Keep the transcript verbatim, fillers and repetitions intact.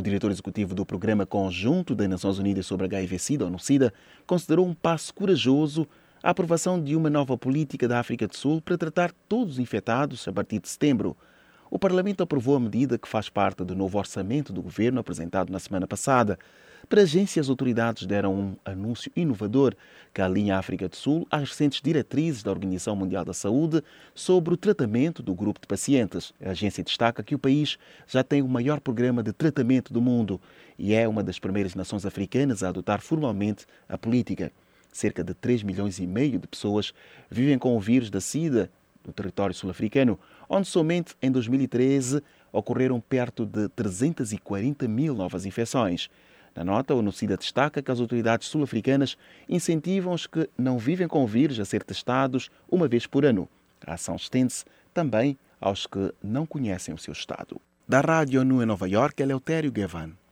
O diretor executivo do Programa Conjunto das Nações Unidas sobre H I V-Sida, ONU-Sida, considerou um passo corajoso a aprovação de uma nova política da África do Sul para tratar todos os infectados a partir de setembro. O Parlamento aprovou a medida que faz parte do novo orçamento do governo apresentado na semana passada. Para a agência, as autoridades deram um anúncio inovador que alinha a África do Sul às recentes diretrizes da Organização Mundial da Saúde sobre o tratamento do grupo de pacientes. A agência destaca que o país já tem o maior programa de tratamento do mundo e é uma das primeiras nações africanas a adotar formalmente a política. Cerca de três milhões e meio de pessoas vivem com o vírus da SIDA no território sul-africano, onde somente em dois mil e treze ocorreram perto de trezentas e quarenta mil novas infecções. Na nota, a ONU-Sida destaca que as autoridades sul-africanas incentivam os que não vivem com o vírus a ser testados uma vez por ano. A ação estende-se também aos que não conhecem o seu estado. Da Rádio ONU em Nova Iorque, Eleutério Gavan.